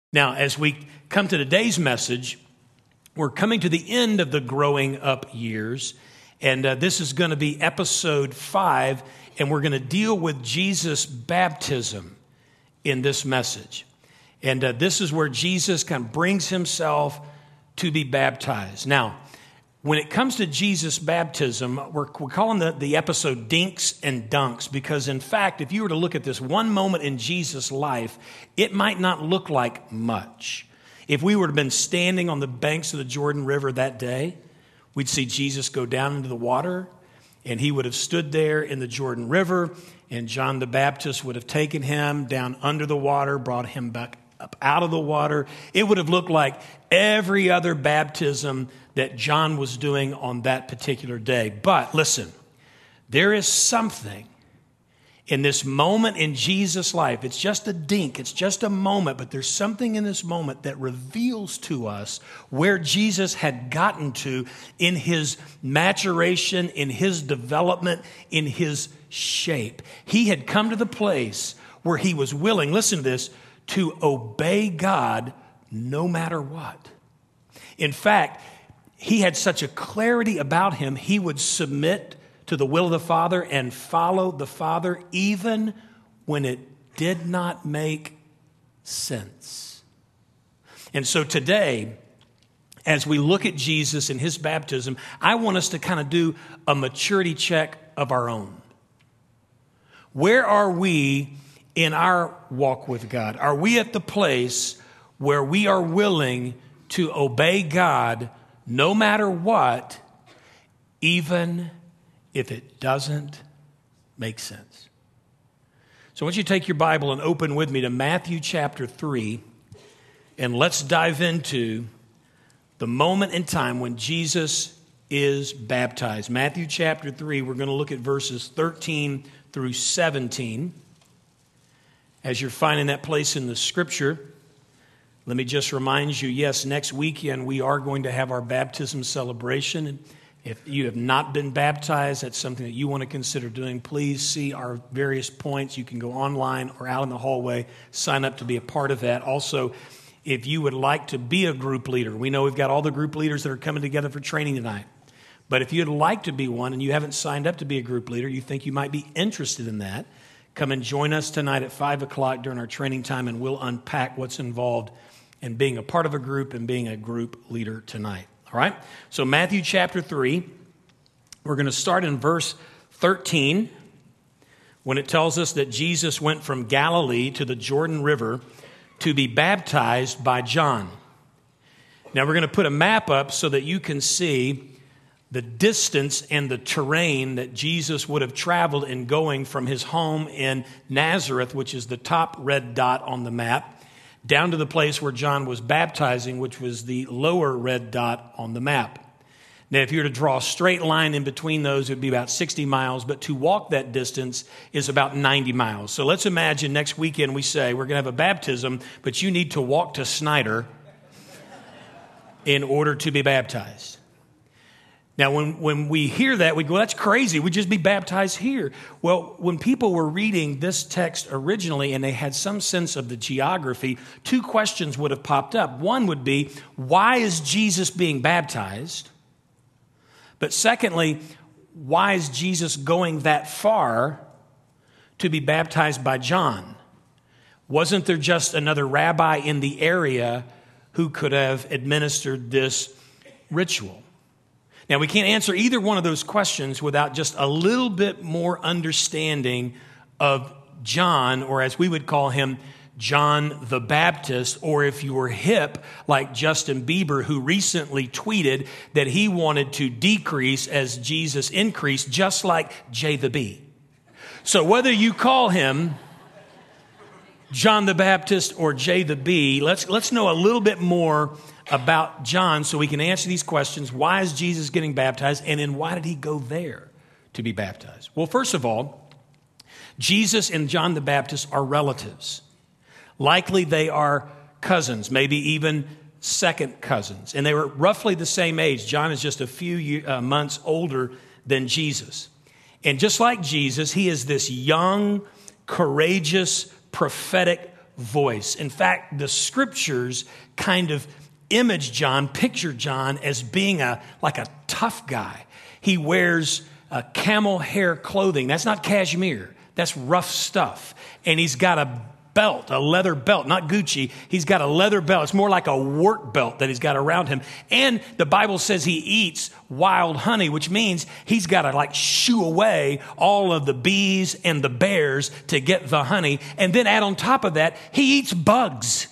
Now, as we come to today's message, we're coming to the end of the growing up years, and this is going to be episode 5, and we're going to deal with Jesus' baptism in this message. And this is where Jesus kind of brings himself to be baptized. Now, when it comes to Jesus' baptism, we're calling the episode Dinks and Dunks because, in fact, if you were to look at this one moment in Jesus' life, it might not look like much. If we were to have been standing on the banks of the Jordan River that day, we'd see Jesus go down into the water, and he would have stood there in the Jordan River, and John the Baptist would have taken him down under the water, brought him back up out of the water. It would have looked like every other baptism that John was doing on that particular day. But listen, there is something in this moment in Jesus' life. It's just a dink, it's just a moment, but there's something in this moment that reveals to us where Jesus had gotten to in his maturation, in his development, in his shape. He had come to the place where he was willing, listen to this, to obey God no matter what. In fact, he had such a clarity about him, he would submit to the will of the Father and follow the Father even when it did not make sense. And so today, as we look at Jesus and his baptism, I want us to kind of do a maturity check of our own. Where are we in our walk with God? Are we at the place where we are willing to obey God no matter what, even if it doesn't make sense? So I want you to take your Bible and open with me to Matthew chapter 3, and let's dive into the moment in time when Jesus is baptized. Matthew chapter 3, we're going to look at verses 13 through 17. As you're finding that place in the scripture, let me just remind you, yes, next weekend we are going to have our baptism celebration. And if you have not been baptized, that's something that you want to consider doing. Please see our various points. You can go online or out in the hallway, sign up to be a part of that. Also, if you would like to be a group leader, we know we've got all the group leaders that are coming together for training tonight. But if you'd like to be one and you haven't signed up to be a group leader, you think you might be interested in that, come and join us tonight at 5 o'clock during our training time, and we'll unpack what's involved in being a part of a group and being a group leader tonight. All right? So Matthew chapter 3, we're going to start in verse 13 when it tells us that Jesus went from Galilee to the Jordan River to be baptized by John. Now we're going to put a map up so that you can see the distance and the terrain that Jesus would have traveled in going from his home in Nazareth, which is the top red dot on the map, down to the place where John was baptizing, which was the lower red dot on the map. Now, if you were to draw a straight line in between those, it would be about 60 miles, but to walk that distance is about 90 miles. So let's imagine next weekend we say we're going to have a baptism, but you need to walk to Snyder in order to be baptized. Now, when we hear that, we go, that's crazy. We'd just be baptized here. Well, when people were reading this text originally and they had some sense of the geography, 2 questions would have popped up. One would be, why is Jesus being baptized? But secondly, why is Jesus going that far to be baptized by John? Wasn't there just another rabbi in the area who could have administered this ritual? Now, we can't answer either one of those questions without just a little bit more understanding of John, or as we would call him, John the Baptist, or if you were hip, like Justin Bieber, who recently tweeted that he wanted to decrease as Jesus increased, just like Jay the Bee. So whether you call him John the Baptist or Jay the Bee, let's know a little bit more about John so we can answer these questions. Why is Jesus getting baptized? And then why did he go there to be baptized? Well, first of all, Jesus and John the Baptist are relatives. Likely they are cousins, maybe even second cousins. And they were roughly the same age. John is just a few months older than Jesus. And just like Jesus, he is this young, courageous, prophetic voice. In fact, the scriptures kind of picture John as being like a tough guy. He wears camel hair clothing. That's not cashmere. That's rough stuff. And he's got a leather belt, not Gucci. He's got a leather belt. It's more like a work belt that he's got around him. And the Bible says he eats wild honey, which means he's got to shoo away all of the bees and the bears to get the honey. And then add on top of that, he eats bugs.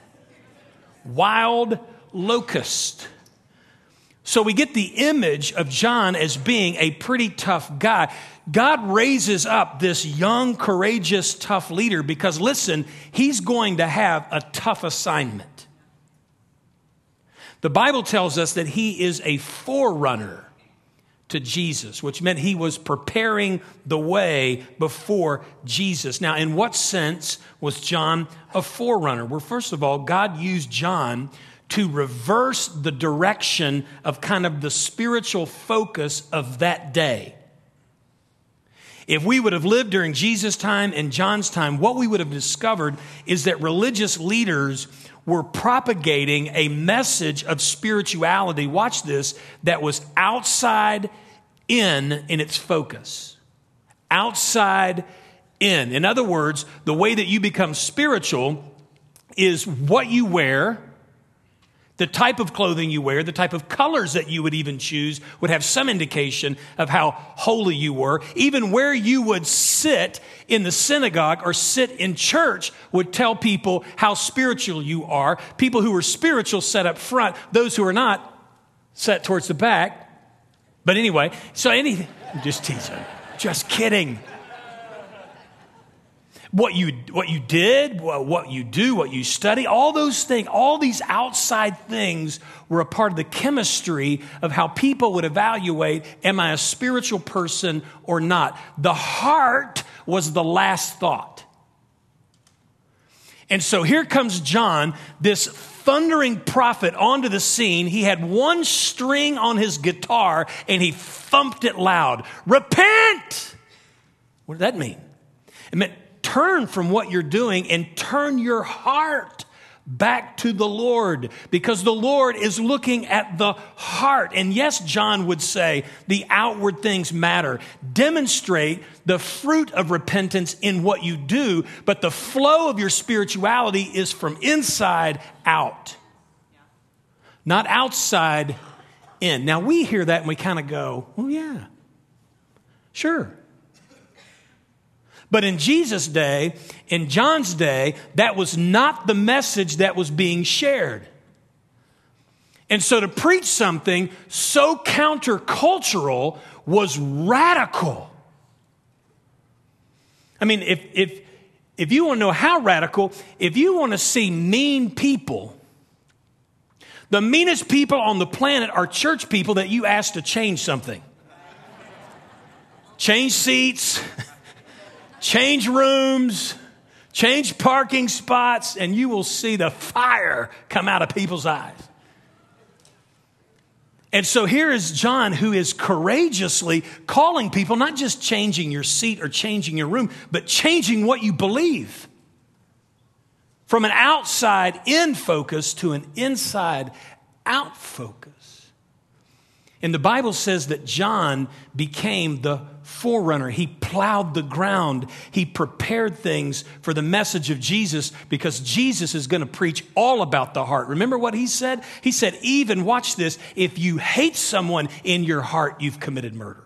Wild locust. So we get the image of John as being a pretty tough guy. God raises up this young, courageous, tough leader because, listen, he's going to have a tough assignment. The Bible tells us that he is a forerunner to Jesus, which meant he was preparing the way before Jesus. Now, in what sense was John a forerunner? Well, first of all, God used John to reverse the direction of kind of the spiritual focus of that day. If we would have lived during Jesus' time and John's time, what we would have discovered is that religious leaders were propagating a message of spirituality, watch this, that was outside in its focus. Outside in. In other words, the way that you become spiritual is what you wear, the type of clothing you wear, the type of colors that you would even choose would have some indication of how holy you were. Even where you would sit in the synagogue or sit in church would tell people how spiritual you are. People who were spiritual sat up front. Those who are not sat towards the back. But anyway, I'm just teasing. Just kidding. What you did, what you do, what you study, all those things, all these outside things were a part of the chemistry of how people would evaluate, am I a spiritual person or not? The heart was the last thought. And so here comes John, this thundering prophet, onto the scene. He had one string on his guitar and he thumped it loud. Repent! What did that mean? It meant turn from what you're doing and turn your heart back to the Lord, because the Lord is looking at the heart. And yes, John would say the outward things matter. Demonstrate the fruit of repentance in what you do, but the flow of your spirituality is from inside out, not outside in. Now we hear that and we kind of go, well, yeah, sure. But in Jesus' day, in John's day, that was not the message that was being shared. And so to preach something so countercultural was radical. I mean, if you want to know how radical, if you want to see mean people, the meanest people on the planet are church people that you ask to change something. Change seats. Change rooms, change parking spots, and you will see the fire come out of people's eyes. And so here is John, who is courageously calling people, not just changing your seat or changing your room, but changing what you believe. From an outside in focus to an inside out focus. And the Bible says that John became the forerunner. He plowed the ground. He prepared things for the message of Jesus, because Jesus is going to preach all about the heart. Remember what he said? He said, even, watch this, if you hate someone in your heart, you've committed murder.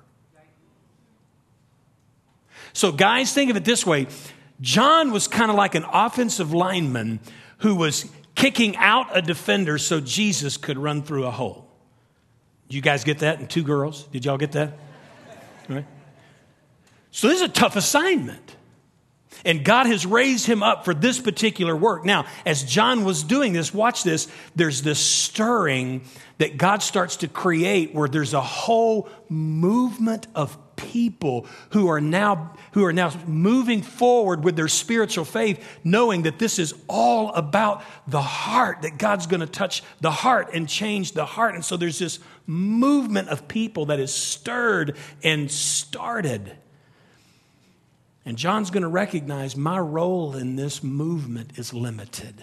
So guys, think of it this way. John was kind of like an offensive lineman who was kicking out a defender so Jesus could run through a hole. Did you guys get that? And two girls? Did y'all get that? All right. So this is a tough assignment. And God has raised him up for this particular work. Now, as John was doing this, watch this, there's this stirring that God starts to create where there's a whole movement of people who are now moving forward with their spiritual faith, knowing that this is all about the heart, that God's going to touch the heart and change the heart. And so there's this movement of people that is stirred and started. And John's going to recognize my role in this movement is limited.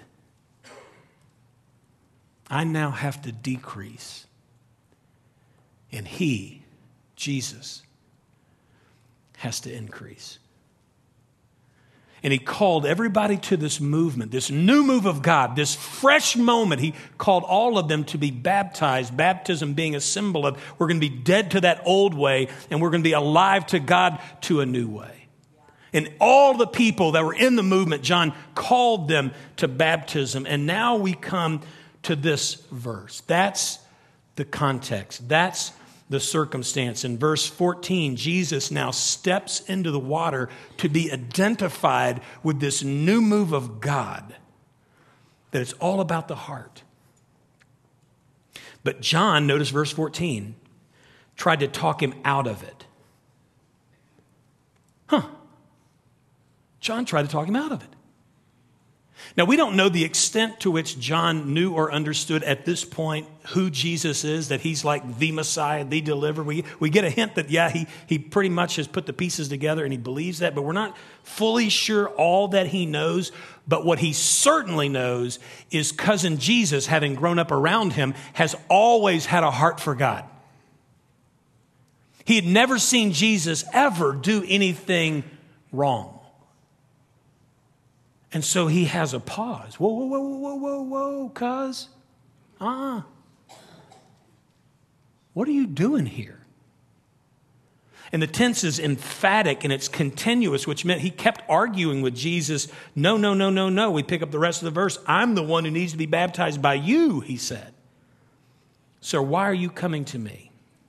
I now have to decrease. And he, Jesus, has to increase. And he called everybody to this movement, this new move of God, this fresh moment. He called all of them to be baptized, baptism being a symbol of we're going to be dead to that old way and we're going to be alive to God to a new way. And all the people that were in the movement, John called them to baptism. And now we come to this verse. That's the context. That's the circumstance. In verse 14, Jesus now steps into the water to be identified with this new move of God, that it's all about the heart. But John, notice verse 14, tried to talk him out of it. John tried to talk him out of it. Now, we don't know the extent to which John knew or understood at this point who Jesus is, that he's like the Messiah, the deliverer. We get a hint that, he pretty much has put the pieces together and he believes that, but we're not fully sure all that he knows. But what he certainly knows is cousin Jesus, having grown up around him, has always had a heart for God. He had never seen Jesus ever do anything wrong. And so he has a pause. Whoa, cuz. What are you doing here? And the tense is emphatic and it's continuous, which meant he kept arguing with Jesus. No. We pick up the rest of the verse. I'm the one who needs to be baptized by you, he said. So why are you coming to me?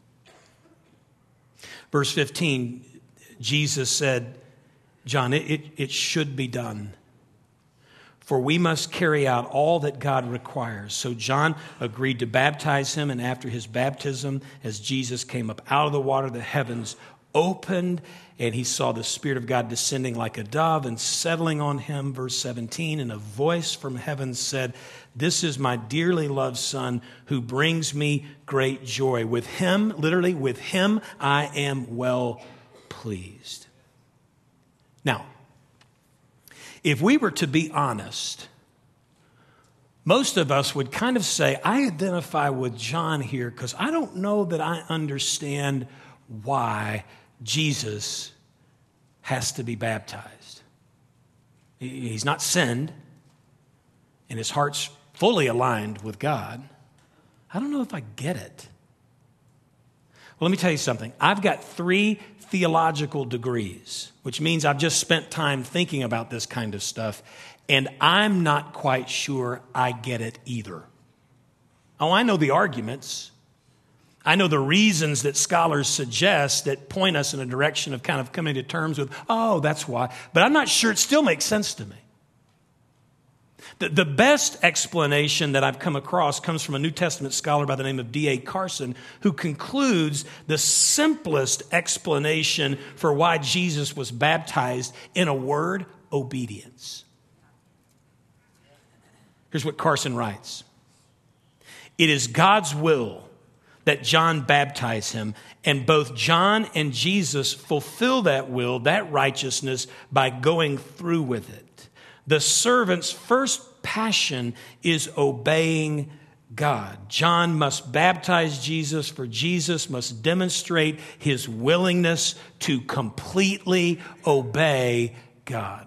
Verse 15, Jesus said, John, it should be done. For we must carry out all that God requires. So John agreed to baptize him, and after his baptism, as Jesus came up out of the water, the heavens opened, and he saw the Spirit of God descending like a dove and settling on him. Verse 17, and a voice from heaven said, this is my dearly loved Son who brings me great joy. With him, literally with him, I am well pleased. Now, if we were to be honest, most of us would kind of say, I identify with John here because I don't know that I understand why Jesus has to be baptized. He's not sinned, and his heart's fully aligned with God. I don't know if I get it. Well, let me tell you something. I've got 3 theological degrees, which means I've just spent time thinking about this kind of stuff, and I'm not quite sure I get it either. Oh, I know the arguments. I know the reasons that scholars suggest that point us in a direction of kind of coming to terms with, oh, that's why. But I'm not sure it still makes sense to me. The best explanation that I've come across comes from a New Testament scholar by the name of D.A. Carson, who concludes the simplest explanation for why Jesus was baptized in a word: obedience. Here's what Carson writes. It is God's will that John baptize him, and both John and Jesus fulfill that will, that righteousness, by going through with it. The servant's first passion is obeying God. John must baptize Jesus, for Jesus must demonstrate his willingness to completely obey God.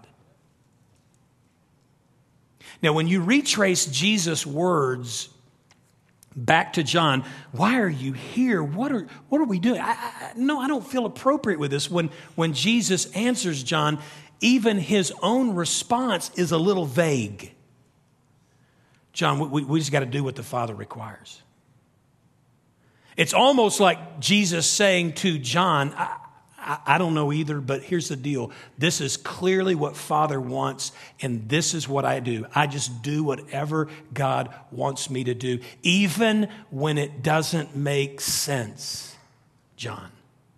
Now, when you retrace Jesus' words back to John, why are you here? What are we doing? I don't feel appropriate with this. When Jesus answers John, even his own response is a little vague. John, we just got to do what the Father requires. It's almost like Jesus saying to John, I don't know either, but here's the deal. This is clearly what Father wants, and this is what I do. I just do whatever God wants me to do, even when it doesn't make sense, John.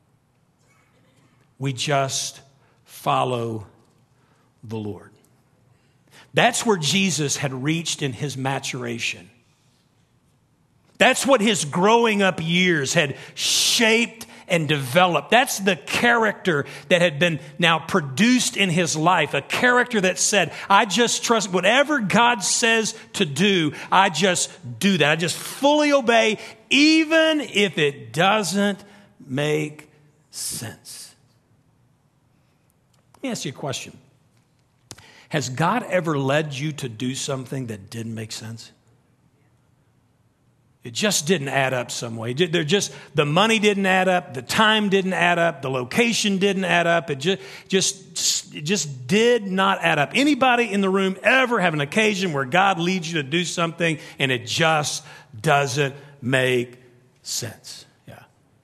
We just follow the Lord. That's where Jesus had reached in his maturation. That's what his growing up years had shaped and developed. That's the character that had been now produced in his life, a character that said, I just trust whatever God says to do, I just do that. I just fully obey, even if it doesn't make sense. Let me ask you a question. Has God ever led you to do something that didn't make sense? It just didn't add up some way. The money didn't add up, the time didn't add up, the location didn't add up. It just did not add up. Anybody in the room ever have an occasion where God leads you to do something and it just doesn't make sense? Yeah.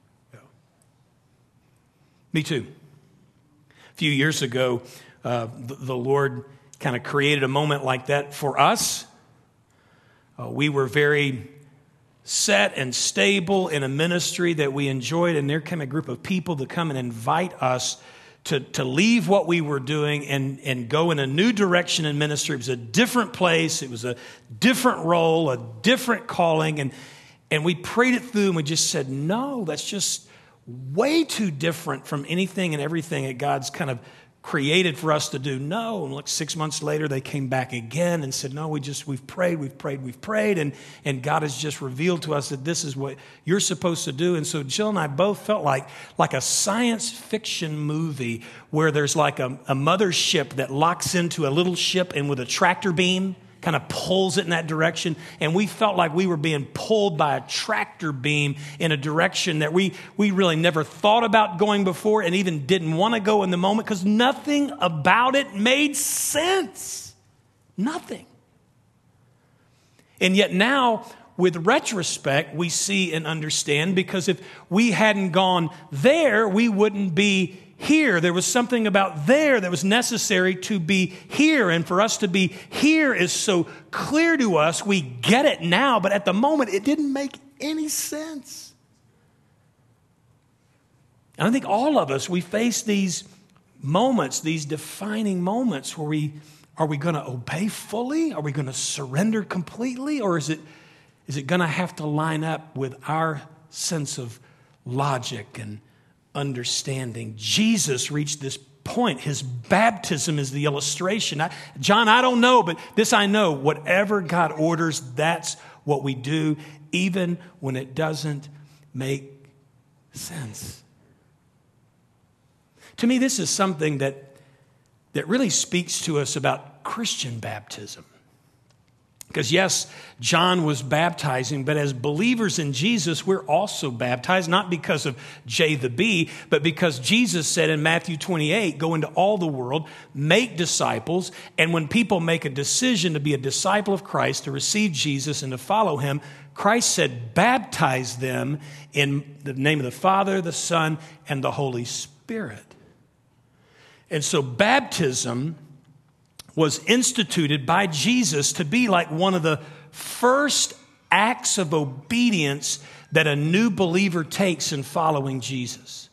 Me too. A few years ago, the Lord kind of created a moment like that for us. We were very set and stable in a ministry that we enjoyed, and there came a group of people to come and invite us to leave what we were doing and go in a new direction in ministry. It was a different place. It was a different role, a different calling, and we prayed it through, and we just said, no, that's just way too different from anything and everything that God's kind of created for us to do. No. And like 6 months later, they came back again and said, no, we've prayed. And God has just revealed to us that this is what you're supposed to do. And so Jill and I both felt like a science fiction movie where there's like a mothership that locks into a little ship and with a tractor beam kind of pulls it in that direction. And we felt like we were being pulled by a tractor beam in a direction that we really never thought about going before and even didn't want to go in the moment because nothing about it made sense. Nothing. And yet now, with retrospect, we see and understand, because if we hadn't gone there, we wouldn't be here. There was something about there that was necessary to be here. And for us to be here is so clear to us. We get it now, but at the moment, it didn't make any sense. And I think all of us, we face these moments, these defining moments where are we going to obey fully? Are we going to surrender completely? Or is it going to have to line up with our sense of logic and understanding? Jesus reached this point. His baptism is the illustration. John, I don't know, but this I know. Whatever God orders, that's what we do, even when it doesn't make sense. To me, this is something that really speaks to us about Christian baptism. Because yes, John was baptizing, but as believers in Jesus, we're also baptized, not because of J the B, but because Jesus said in Matthew 28, go into all the world, make disciples, and when people make a decision to be a disciple of Christ, to receive Jesus and to follow him, Christ said, baptize them in the name of the Father, the Son, and the Holy Spirit. And so baptism was instituted by Jesus to be like one of the first acts of obedience that a new believer takes in following Jesus.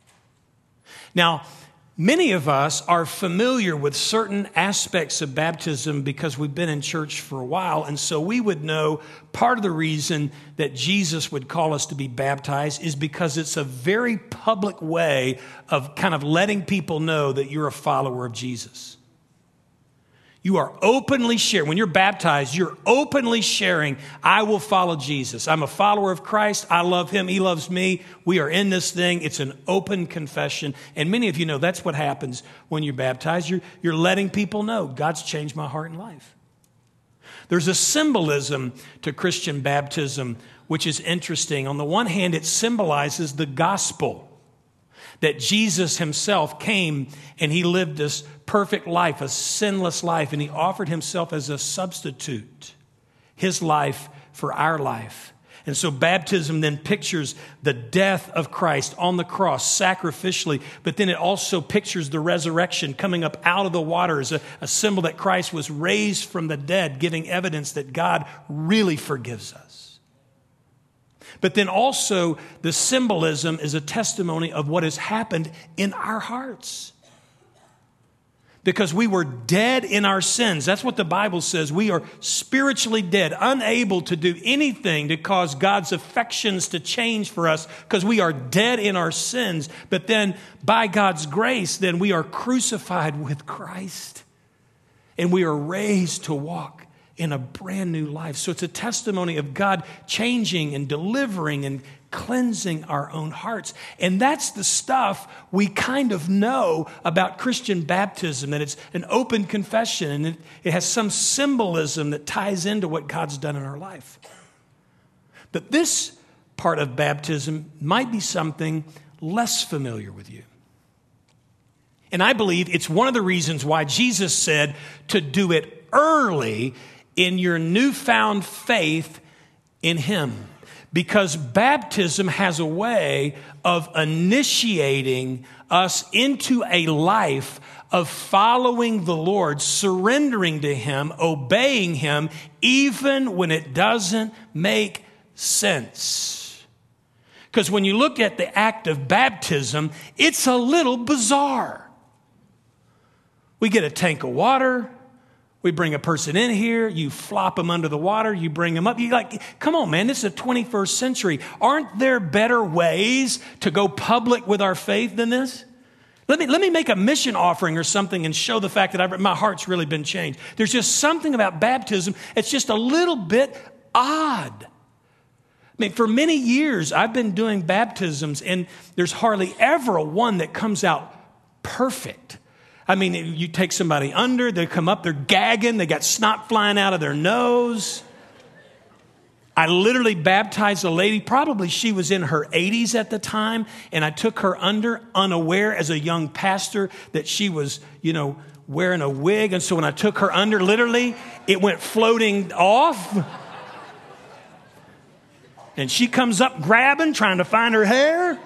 Now, many of us are familiar with certain aspects of baptism because we've been in church for a while, and so we would know part of the reason that Jesus would call us to be baptized is because it's a very public way of kind of letting people know that you're a follower of Jesus. You are openly sharing. When you're baptized, you're openly sharing, I will follow Jesus. I'm a follower of Christ. I love him. He loves me. We are in this thing. It's an open confession. And many of you know that's what happens when you're baptized. You're letting people know God's changed my heart and life. There's a symbolism to Christian baptism, which is interesting. On the one hand, it symbolizes the gospel. That Jesus himself came and he lived this perfect life, a sinless life, and he offered himself as a substitute, his life for our life. And so baptism then pictures the death of Christ on the cross sacrificially, but then it also pictures the resurrection coming up out of the waters, a symbol that Christ was raised from the dead, giving evidence that God really forgives us. But then also the symbolism is a testimony of what has happened in our hearts. because we were dead in our sins. That's what the Bible says. We are spiritually dead, unable to do anything to cause God's affections to change for us because we are dead in our sins. But then by God's grace, then we are crucified with Christ and we are raised to walk in a brand new life. So it's a testimony of God changing and delivering and cleansing our own hearts. And that's the stuff we kind of know about Christian baptism, that it's an open confession and it has some symbolism that ties into what God's done in our life. But this part of baptism might be something less familiar with you. And I believe it's one of the reasons why Jesus said to do it early in your newfound faith in Him. Because baptism has a way of initiating us into a life of following the Lord, surrendering to Him, obeying Him, even when it doesn't make sense. Because when you look at the act of baptism, it's a little bizarre. We get a tank of water. We bring a person in here, you flop them under the water, you bring them up. You're like, come on, man, this is the 21st century. Aren't there better ways to go public with our faith than this? Let me make a mission offering or something and show the fact that my heart's really been changed. There's just something about baptism. It's just a little bit odd. I mean, for many years, I've been doing baptisms, and there's hardly ever a one that comes out perfect. I mean, you take somebody under, they come up, they're gagging, they got snot flying out of their nose. I literally baptized a lady, probably she was in her 80s at the time, and I took her under unaware as a young pastor that she was, wearing a wig. And so when I took her under, literally, it went floating off. And she comes up grabbing, trying to find her hair.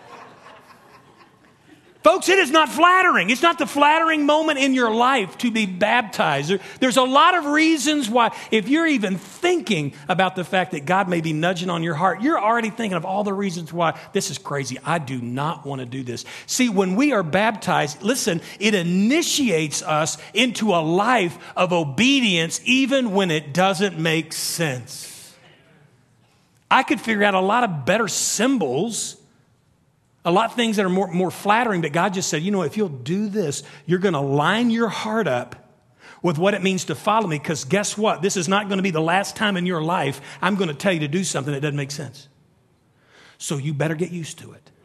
Folks, it is not flattering. It's not the flattering moment in your life to be baptized. There's a lot of reasons why, if you're even thinking about the fact that God may be nudging on your heart, you're already thinking of all the reasons why this is crazy. I do not want to do this. See, when we are baptized, listen, it initiates us into a life of obedience even when it doesn't make sense. I could figure out a lot of better symbols, a lot of things that are more flattering, but God just said, if you'll do this, you're going to line your heart up with what it means to follow me, because guess what? This is not going to be the last time in your life I'm going to tell you to do something that doesn't make sense. So you better get used to it.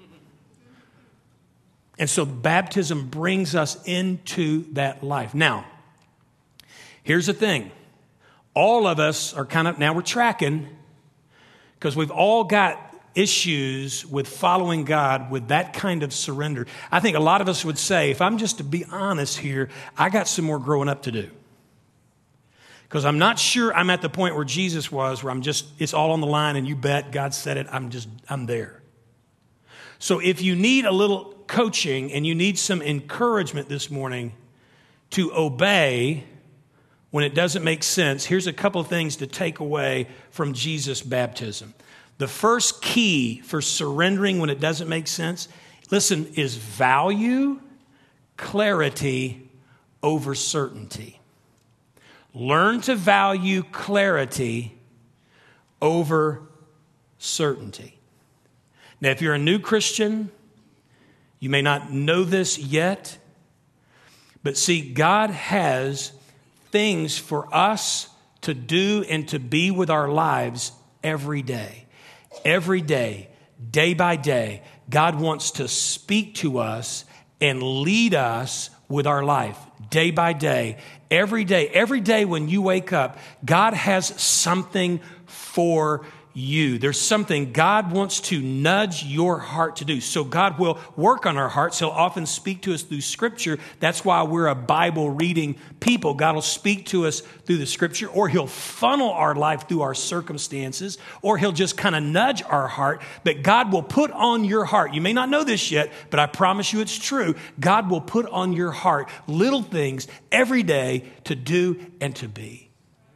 And so baptism brings us into that life. Now, here's the thing. All of us are now we're tracking, because we've all got issues with following God with that kind of surrender. I think a lot of us would say, if I'm just to be honest here, I got some more growing up to do. Because I'm not sure I'm at the point where Jesus was, where it's all on the line and you bet God said it, I'm there. So if you need a little coaching and you need some encouragement this morning to obey when it doesn't make sense, here's a couple of things to take away from Jesus' baptism. The first key for surrendering when it doesn't make sense, listen, is value clarity over certainty. Learn to value clarity over certainty. Now, if you're a new Christian, you may not know this yet, but see, God has things for us to do and to be with our lives every day. Every day, day by day, God wants to speak to us and lead us with our life, day by day. Every day when you wake up, God has something for you. There's something God wants to nudge your heart to do. So God will work on our hearts. He'll often speak to us through Scripture. That's why we're a Bible reading people. God will speak to us through the Scripture, or He'll funnel our life through our circumstances, or He'll just kind of nudge our heart. But God will put on your heart. You may not know this yet, but I promise you it's true. God will put on your heart little things every day to do and to be.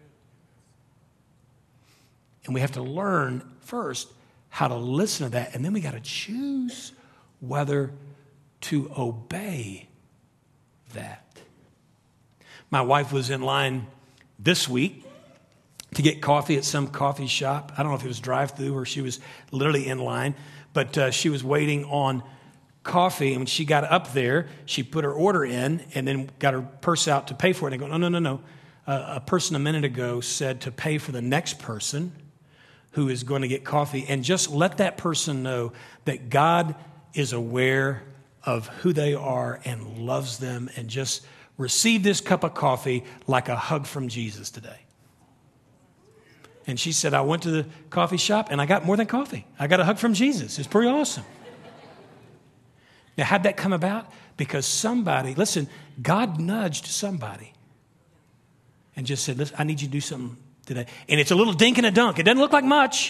And we have to learn first how to listen to that. And then we got to choose whether to obey that. My wife was in line this week to get coffee at some coffee shop. I don't know if it was drive-through or she was literally in line, but she was waiting on coffee. And when she got up there, she put her order in and then got her purse out to pay for it. And I go, no. A person a minute ago said to pay for the next person who is going to get coffee, and just let that person know that God is aware of who they are and loves them, and just receive this cup of coffee like a hug from Jesus today. And she said, I went to the coffee shop and I got more than coffee. I got a hug from Jesus. It's pretty awesome. Now, how'd that come about? Because somebody, listen, God nudged somebody and just said, listen, I need you to do something today. And it's a little dink and a dunk. It doesn't look like much,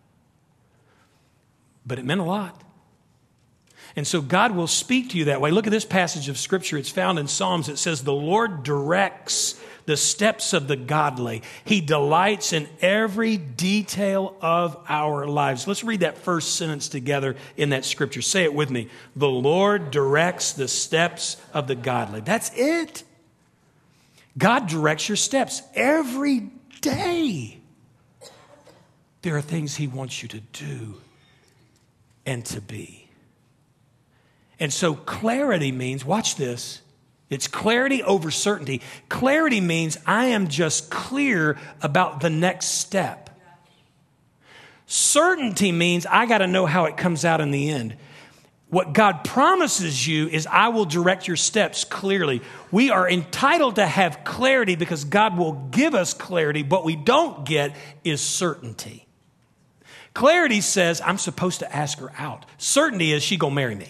but it meant a lot. And so God will speak to you that way. Look at this passage of Scripture. It's found in Psalms. It says, the Lord directs the steps of the godly. He delights in every detail of our lives. Let's read that first sentence together in that Scripture. Say it with me. The Lord directs the steps of the godly. That's it. God directs your steps every day. There are things He wants you to do and to be. And so clarity means, watch this, it's clarity over certainty. Clarity means I am just clear about the next step. Certainty means I got to know how it comes out in the end. What God promises you is I will direct your steps clearly. We are entitled to have clarity because God will give us clarity. What we don't get is certainty. Clarity says I'm supposed to ask her out. Certainty is she gonna marry me.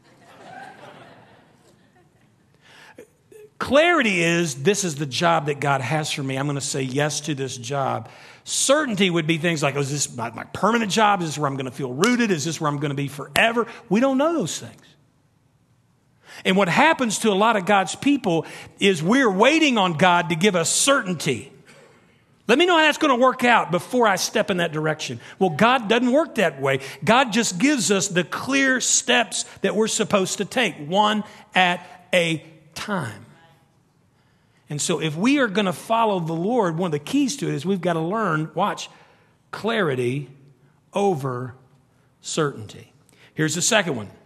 Clarity is, this is the job that God has for me. I'm going to say yes to this job. Certainty would be things like, is this my permanent job? Is this where I'm going to feel rooted? Is this where I'm going to be forever? We don't know those things. And what happens to a lot of God's people is we're waiting on God to give us certainty. Let me know how that's going to work out before I step in that direction. Well, God doesn't work that way. God just gives us the clear steps that we're supposed to take, one at a time. And so if we are going to follow the Lord, one of the keys to it is we've got to learn, watch, clarity over certainty. Here's the second one.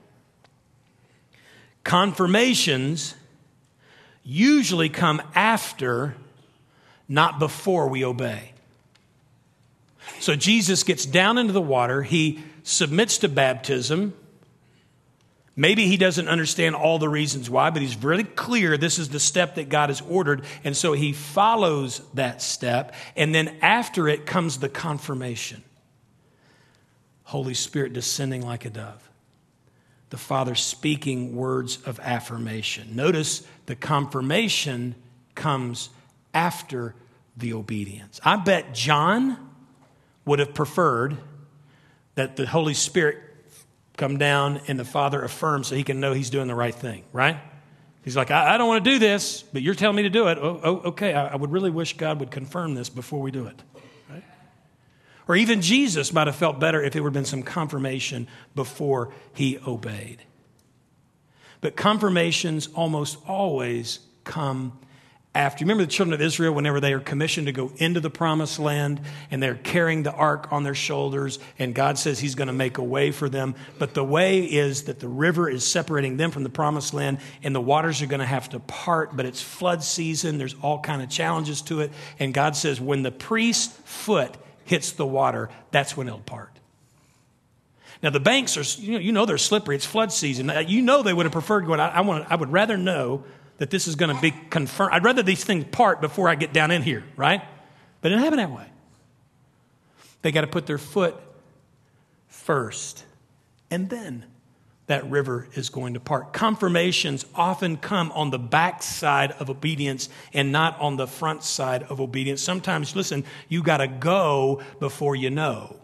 Confirmations usually come after, not before we obey. So Jesus gets down into the water. He submits to baptism. Maybe he doesn't understand all the reasons why, but he's very clear this is the step that God has ordered. And so he follows that step. And then after it comes the confirmation. Holy Spirit descending like a dove. The Father speaking words of affirmation. Notice the confirmation comes after the obedience. I bet John would have preferred that the Holy Spirit come down and the Father affirms so he can know he's doing the right thing, right? He's like, I don't want to do this, but you're telling me to do it. Oh, okay, I would really wish God would confirm this before we do it, right? Or even Jesus might have felt better if it would have been some confirmation before he obeyed. But confirmations almost always come after. Remember the children of Israel, whenever they are commissioned to go into the promised land and they're carrying the ark on their shoulders and God says he's going to make a way for them. But the way is that the river is separating them from the promised land and the waters are going to have to part, but it's flood season. There's all kind of challenges to it. And God says when the priest's foot hits the water, that's when it'll part. Now the banks are, you know they're slippery. It's flood season. You know they would have preferred going, I would rather know that this is going to be confirmed. I'd rather these things part before I get down in here, right? But it didn't happen that way. They got to put their foot first, and then that river is going to part. Confirmations often come on the back side of obedience and not on the front side of obedience. Sometimes, listen, you got to go before you know.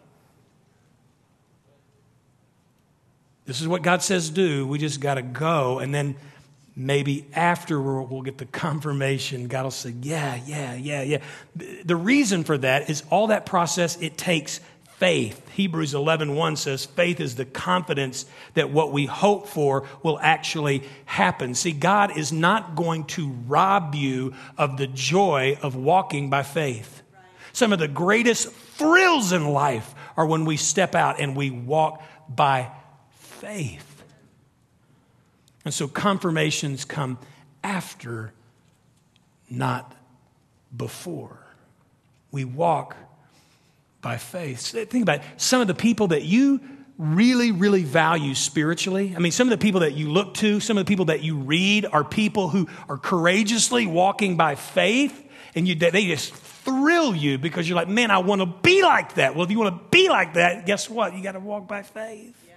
This is what God says do. We just got to go, and then maybe after we'll get the confirmation. God will say, yeah. The reason for that is all that process, it takes faith. Hebrews 11:1 says, faith is the confidence that what we hope for will actually happen. See, God is not going to rob you of the joy of walking by faith. Some of the greatest thrills in life are when we step out and we walk by faith. And so confirmations come after, not before. We walk by faith. Think about it. Some of the people that you really, really value spiritually, I mean, some of the people that you look to, some of the people that you read are people who are courageously walking by faith, and they just thrill you because you're like, man, I want to be like that. Well, if you want to be like that, guess what? You got to walk by faith. Yeah.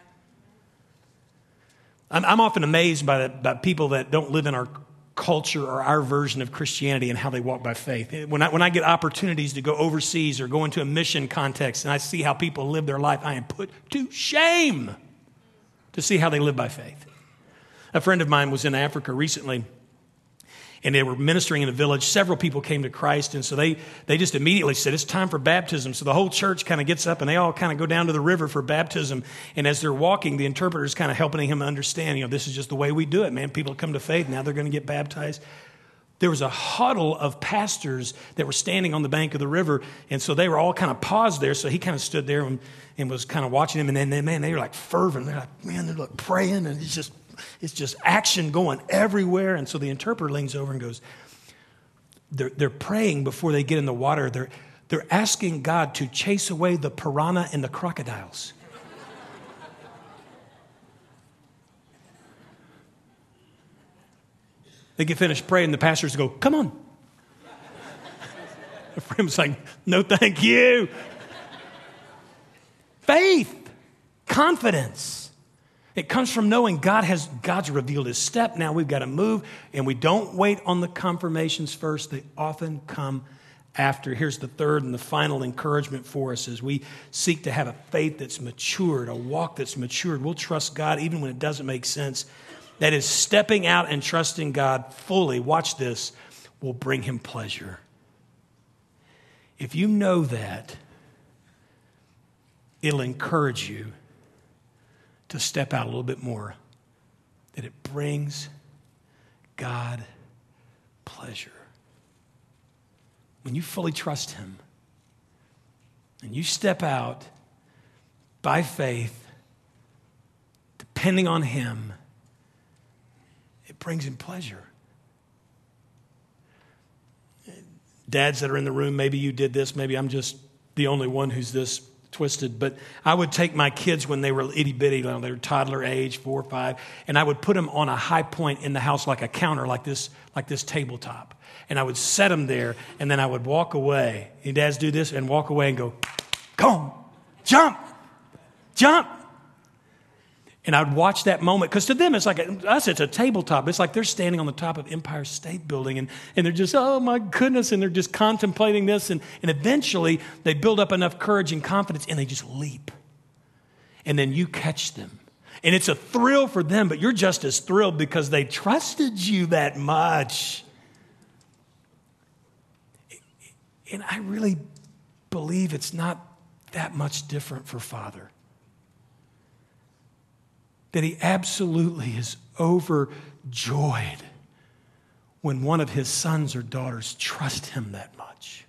I'm often amazed by people that don't live in our culture or our version of Christianity and how they walk by faith. When I get opportunities to go overseas or go into a mission context and I see how people live their life, I am put to shame to see how they live by faith. A friend of mine was in Africa recently, and they were ministering in a village. Several people came to Christ, and so they just immediately said, it's time for baptism. So the whole church kind of gets up, and they all kind of go down to the river for baptism. And as they're walking, the interpreter is kind of helping him understand, this is just the way we do it, man. People come to faith, now they're going to get baptized. There was a huddle of pastors that were standing on the bank of the river, and so they were all kind of paused there. So he kind of stood there and was kind of watching them, and then, man, they were like fervent. They're like, man, they're like praying, and it's just action going everywhere. And so the interpreter leans over and goes, they're praying before they get in the water. They're asking God to chase away the piranha and the crocodiles. They get finished praying, the pastors go, come on. A friend was like, no, thank you. Faith, confidence. It comes from knowing God's revealed his step. Now we've got to move, and we don't wait on the confirmations first. They often come after. Here's the third and the final encouragement for us as we seek to have a faith that's matured, a walk that's matured. We'll trust God even when it doesn't make sense. That is, stepping out and trusting God fully, watch this, will bring him pleasure. If you know that, it'll encourage you to step out a little bit more, that it brings God pleasure. When you fully trust him and you step out by faith, depending on him, it brings him pleasure. Dads that are in the room, maybe you did this, maybe I'm just the only one who's this twisted, but I would take my kids when they were itty bitty, they were toddler age, 4 or 5, and I would put them on a high point in the house, like a counter, like this tabletop, and I would set them there, and then I would walk away. Your dads do this and walk away and go, "Come on, jump, jump." And I'd watch that moment, because to them, it's like us, it's a tabletop. It's like they're standing on the top of Empire State Building, and they're just, oh my goodness, and they're just contemplating this. And eventually, they build up enough courage and confidence, and they just leap. And then you catch them. And it's a thrill for them, but you're just as thrilled because they trusted you that much. And I really believe it's not that much different for Father. That he absolutely is overjoyed when one of his sons or daughters trust him that much.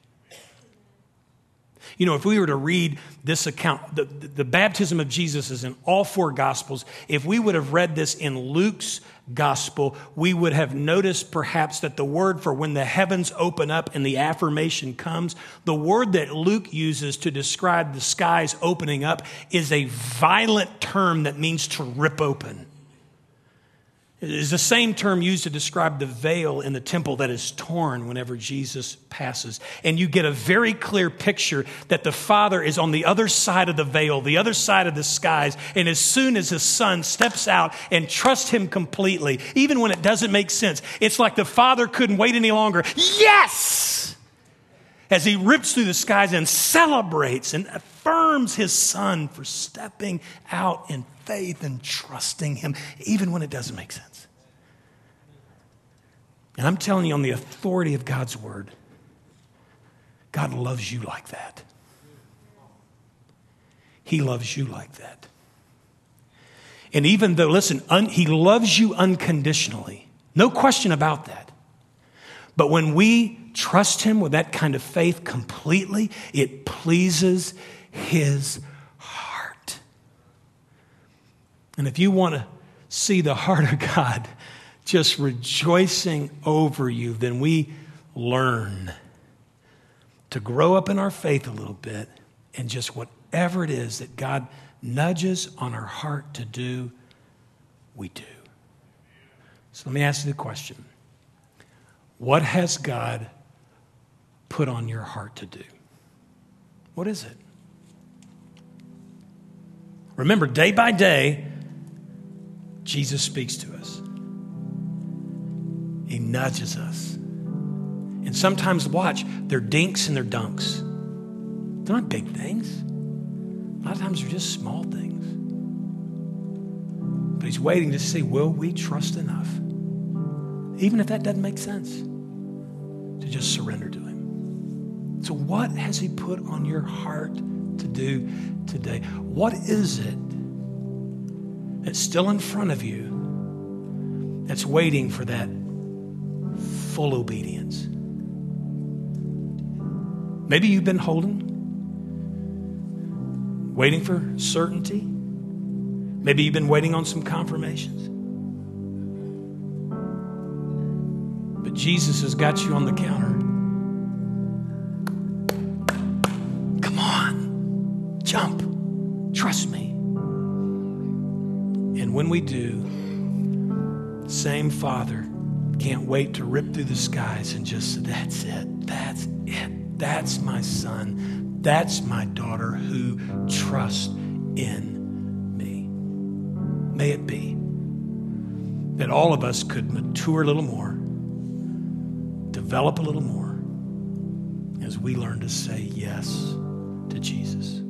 If we were to read this account, the baptism of Jesus is in all 4 Gospels. If we would have read this in Luke's Gospel, we would have noticed perhaps that the word for when the heavens open up and the affirmation comes, the word that Luke uses to describe the skies opening up is a violent term that means to rip open. It is the same term used to describe the veil in the temple that is torn whenever Jesus passes. And you get a very clear picture that the Father is on the other side of the veil, the other side of the skies. And as soon as his Son steps out and trusts him completely, even when it doesn't make sense, it's like the Father couldn't wait any longer. Yes! As he rips through the skies and celebrates and affirms his Son for stepping out in faith and trusting him, even when it doesn't make sense. And I'm telling you, on the authority of God's word, God loves you like that. He loves you like that. And even though, listen, he loves you unconditionally. No question about that. But when we trust him with that kind of faith completely, it pleases his heart. And if you want to see the heart of God just rejoicing over you, then we learn to grow up in our faith a little bit, and just whatever it is that God nudges on our heart to do, we do. So let me ask you the question. What has God put on your heart to do? What is it? Remember, day by day, Jesus speaks to us. He nudges us. And sometimes, watch, they're dinks and they're dunks. They're not big things. A lot of times they're just small things. But he's waiting to see, will we trust enough, even if that doesn't make sense, to just surrender to him? So what has he put on your heart to do today? What is it that's still in front of you that's waiting for that full obedience? Maybe you've been waiting for certainty. Maybe you've been waiting on some confirmations. But Jesus has got you on the counter. Come on, jump, trust me. And when we do, the same Father can't wait to rip through the skies and just say, that's it, that's it. That's my son. That's my daughter who trusts in me. May it be that all of us could mature a little more, develop a little more as we learn to say yes to Jesus.